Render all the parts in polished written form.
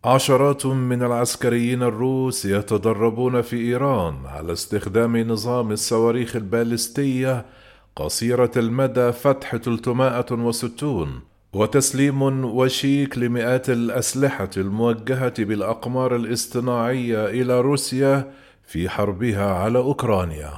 عشرات من العسكريين الروس يتدربون في إيران على استخدام نظام الصواريخ البالستية قصيرة المدى فتح 360 وتسليم وشيك لمئات الأسلحة الموجهة بالأقمار الاصطناعية إلى روسيا في حربها على أوكرانيا.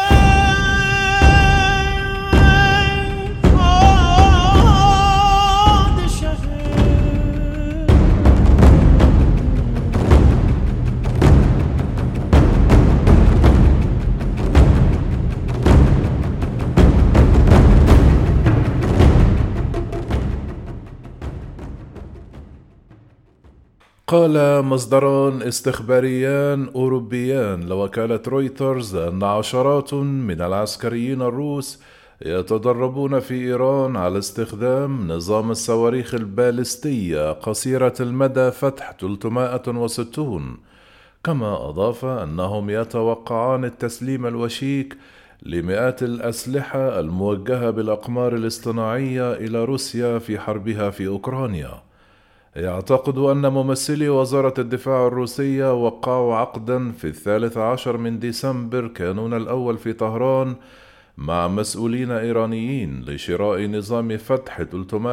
قال مصدران استخباريان أوروبيان لوكالة رويترز أن عشرات من العسكريين الروس يتدربون في إيران على استخدام نظام الصواريخ البالستية قصيرة المدى فتح 360. كما أضاف أنهم يتوقعان التسليم الوشيك لمئات الأسلحة الموجهة بالأقمار الاصطناعية إلى روسيا في حربها في أوكرانيا. يعتقد أن ممثلي وزارة الدفاع الروسية وقعوا عقدا في 13 من ديسمبر كانون الأول في طهران مع مسؤولين إيرانيين لشراء نظام فتح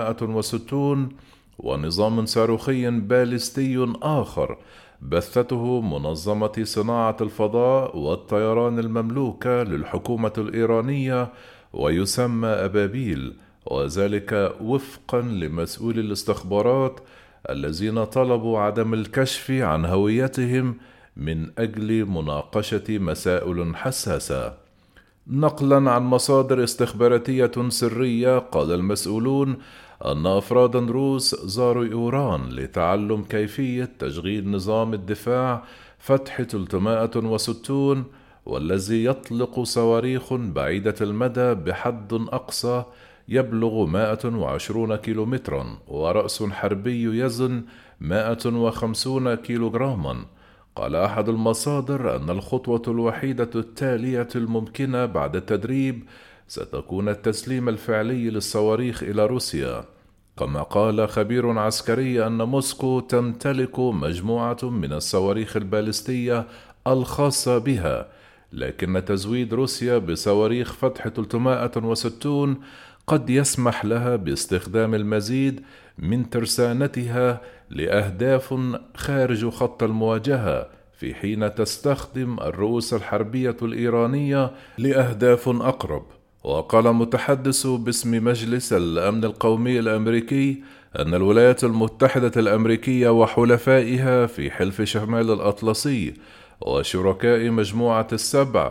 360 ونظام صاروخي باليستي آخر بثته منظمة صناعة الفضاء والطيران المملوكة للحكومة الإيرانية ويسمى أبابيل، وذلك وفقا لمسؤولي الاستخبارات الذين طلبوا عدم الكشف عن هويتهم من أجل مناقشة مسائل حساسة. نقلا عن مصادر استخباراتية سرية، قال المسؤولون أن أفرادا روس زاروا إيران لتعلم كيفية تشغيل نظام الدفاع فتح 360 والذي يطلق صواريخ بعيدة المدى بحد أقصى يبلغ 120 كيلومترا ورأس حربي يزن 150 كيلوغراما. قال أحد المصادر أن الخطوة الوحيدة التالية الممكنة بعد التدريب ستكون التسليم الفعلي للصواريخ إلى روسيا. كما قال خبير عسكري أن موسكو تمتلك مجموعة من الصواريخ البالستية الخاصة بها، لكن تزويد روسيا بصواريخ فتح 360 قد يسمح لها باستخدام المزيد من ترسانتها لأهداف خارج خط المواجهة، في حين تستخدم الرؤوس الحربية الإيرانية لأهداف أقرب. وقال متحدث باسم مجلس الأمن القومي الأمريكي أن الولايات المتحدة الأمريكية وحلفائها في حلف شمال الأطلسي وشركاء مجموعة السبع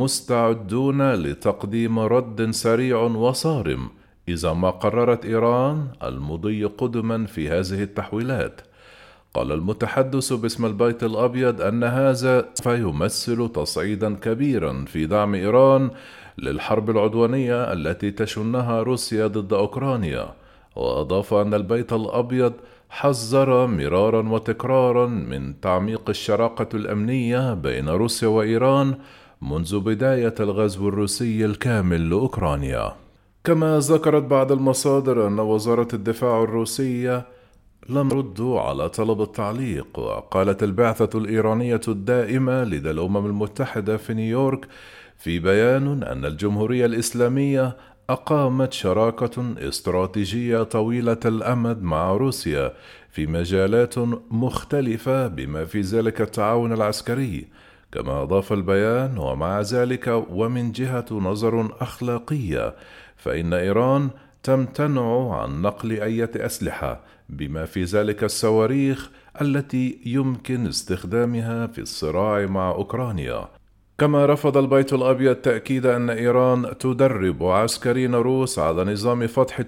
مستعدون لتقديم رد سريع وصارم إذا ما قررت إيران المضي قدما في هذه التحويلات. قال المتحدث باسم البيت الأبيض أن هذا سيمثل تصعيدا كبيرا في دعم إيران للحرب العدوانية التي تشنها روسيا ضد أوكرانيا. وأضاف أن البيت الأبيض حذر مرارا وتكرارا من تعميق الشراكة الأمنية بين روسيا وإيران منذ بداية الغزو الروسي الكامل لأوكرانيا. كما ذكرت بعض المصادر أن وزارة الدفاع الروسية لم ترد على طلب التعليق. وقالت البعثة الإيرانية الدائمة لدى الأمم المتحدة في نيويورك في بيان أن الجمهورية الإسلامية أقامت شراكة استراتيجية طويلة الأمد مع روسيا في مجالات مختلفة بما في ذلك التعاون العسكري. كما أضاف البيان: ومع ذلك ومن جهة نظر أخلاقية فإن إيران تمتنع عن نقل أي أسلحة بما في ذلك الصواريخ التي يمكن استخدامها في الصراع مع أوكرانيا. كما رفض البيت الأبيض تأكيد أن إيران تدرب عسكريين روس على نظام فتح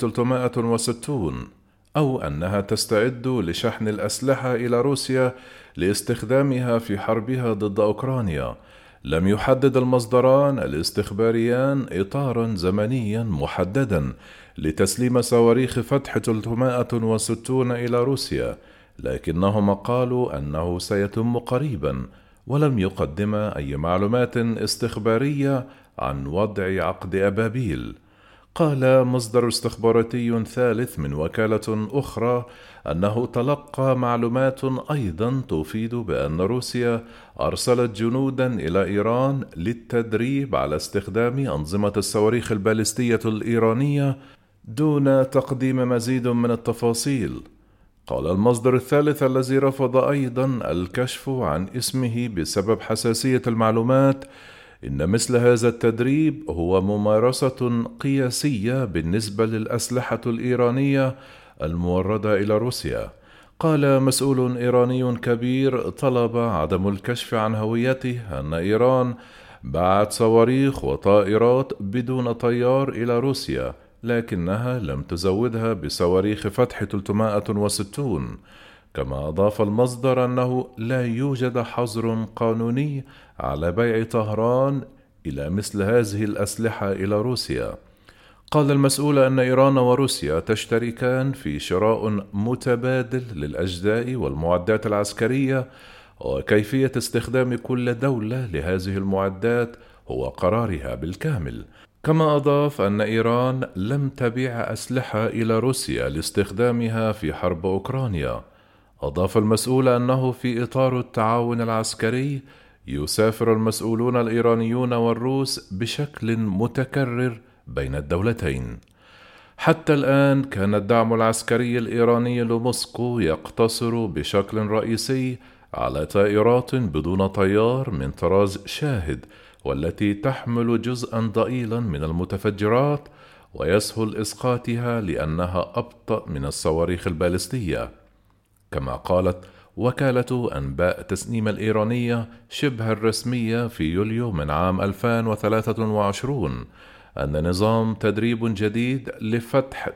360 أو أنها تستعد لشحن الأسلحة إلى روسيا لاستخدامها في حربها ضد أوكرانيا. لم يحدد المصدران الاستخباريان إطارا زمنيا محددا لتسليم صواريخ فتح 360 إلى روسيا، لكنهما قالوا أنه سيتم قريبا، ولم يقدما أي معلومات استخبارية عن وضع عقد أبابيل. قال مصدر استخباراتي ثالث من وكالة أخرى أنه تلقى معلومات أيضا تفيد بأن روسيا أرسلت جنودا إلى إيران للتدريب على استخدام أنظمة الصواريخ البالستية الإيرانية دون تقديم مزيد من التفاصيل. قال المصدر الثالث الذي رفض أيضا الكشف عن اسمه بسبب حساسية المعلومات إن مثل هذا التدريب هو ممارسة قياسية بالنسبة للأسلحة الإيرانية الموردة إلى روسيا. قال مسؤول إيراني كبير طلب عدم الكشف عن هويته أن إيران باعت صواريخ وطائرات بدون طيار إلى روسيا، لكنها لم تزودها بصواريخ فتح 360. كما أضاف المصدر أنه لا يوجد حظر قانوني على بيع طهران إلى مثل هذه الأسلحة إلى روسيا. قال المسؤول أن إيران وروسيا تشتركان في شراء متبادل للأجزاء والمعدات العسكرية، وكيفية استخدام كل دولة لهذه المعدات هو قرارها بالكامل. كما أضاف أن إيران لم تبيع أسلحة إلى روسيا لاستخدامها في حرب أوكرانيا. أضاف المسؤول أنه في إطار التعاون العسكري يسافر المسؤولون الإيرانيون والروس بشكل متكرر بين الدولتين. حتى الآن كان الدعم العسكري الإيراني لموسكو يقتصر بشكل رئيسي على طائرات بدون طيار من طراز شاهد، والتي تحمل جزءا ضئيلا من المتفجرات ويسهل إسقاطها لأنها أبطأ من الصواريخ البالستية. كما قالت وكالة أنباء تسنيم الإيرانية شبه الرسمية في يوليو من عام 2023 أن نظام تدريب جديد لفتح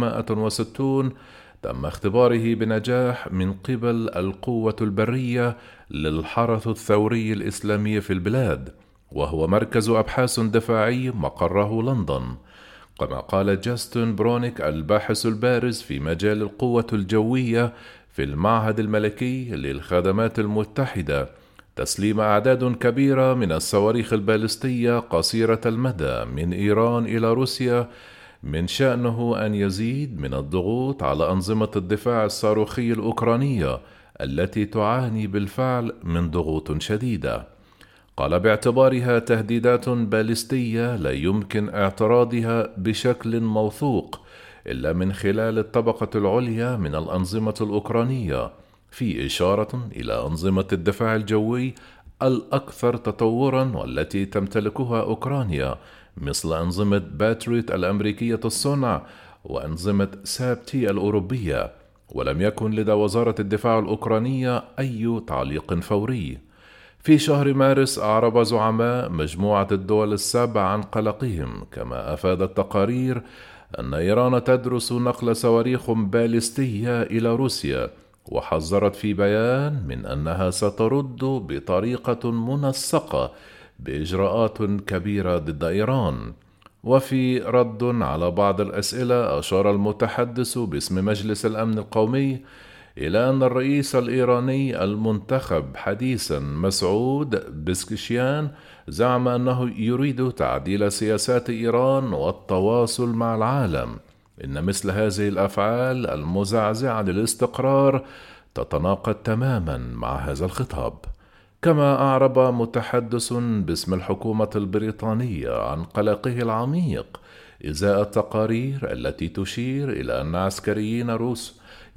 360 تم اختباره بنجاح من قبل القوة البرية للحرس الثوري الإسلامي في البلاد، وهو مركز أبحاث دفاعي مقره لندن. كما قال جاستن برونيك الباحث البارز في مجال القوة الجوية في المعهد الملكي للخدمات المتحدة تسليم أعداد كبيرة من الصواريخ البالستية قصيرة المدى من إيران إلى روسيا من شأنه أن يزيد من الضغوط على أنظمة الدفاع الصاروخي الأوكرانية التي تعاني بالفعل من ضغوط شديدة. قال باعتبارها تهديدات بالستية لا يمكن اعتراضها بشكل موثوق إلا من خلال الطبقة العليا من الأنظمة الأوكرانية، في إشارة إلى أنظمة الدفاع الجوي الأكثر تطورا والتي تمتلكها أوكرانيا، مثل أنظمة باتريوت الأمريكية الصنع وأنظمة سابتي الأوروبية. ولم يكن لدى وزارة الدفاع الأوكرانية أي تعليق فوري. في شهر مارس أعرب زعماء مجموعة الدول السبع عن قلقهم، كما أفادت تقارير أن إيران تدرس نقل صواريخ بالستية إلى روسيا، وحذرت في بيان من أنها سترد بطريقة منسقة بإجراءات كبيرة ضد إيران. وفي رد على بعض الأسئلة أشار المتحدث باسم مجلس الأمن القومي إلى أن الرئيس الإيراني المنتخب حديثا مسعود بزكشيان زعم أنه يريد تعديل سياسات إيران والتواصل مع العالم. إن مثل هذه الأفعال المزعزعة للاستقرار تتناقض تماما مع هذا الخطاب. كما أعرب متحدث باسم الحكومة البريطانية عن قلقه العميق إزاء التقارير التي تشير إلى أن عسكريين روس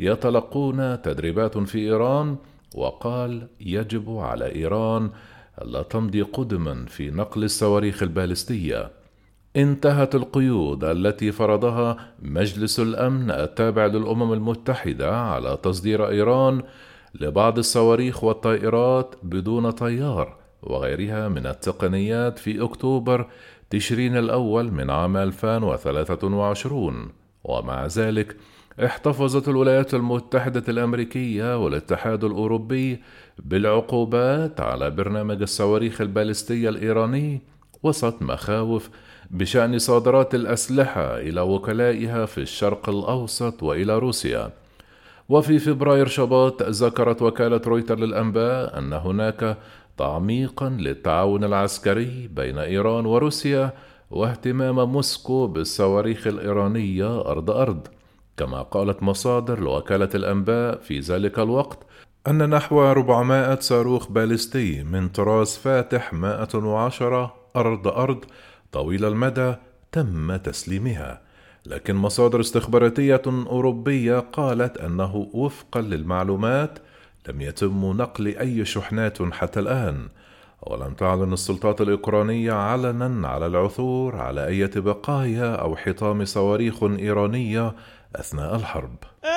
يتلقون تدريبات في إيران، وقال يجب على إيران ألا تمضي قدما في نقل الصواريخ البالستية. انتهت القيود التي فرضها مجلس الأمن التابع للأمم المتحدة على تصدير إيران لبعض الصواريخ والطائرات بدون طيار وغيرها من التقنيات في أكتوبر تشرين الأول من عام 2023. ومع ذلك احتفظت الولايات المتحدة الأمريكية والاتحاد الأوروبي بالعقوبات على برنامج الصواريخ البالستية الإيراني وسط مخاوف بشأن صادرات الأسلحة إلى وكلائها في الشرق الأوسط وإلى روسيا. وفي فبراير شباط ذكرت وكالة رويتر للأنباء أن هناك تعميقا للتعاون العسكري بين إيران وروسيا واهتمام موسكو بالصواريخ الإيرانية أرض أرض. كما قالت مصادر لوكالة الأنباء في ذلك الوقت أن نحو 400 صاروخ باليستي من طراز فاتح 110 أرض أرض طويل المدى تم تسليمها. لكن مصادر استخباراتية أوروبية قالت أنه وفقا للمعلومات لم يتم نقل أي شحنات حتى الآن، ولم تعلن السلطات الأوكرانية علنا على العثور على أي بقايا أو حطام صواريخ إيرانية أثناء الحرب.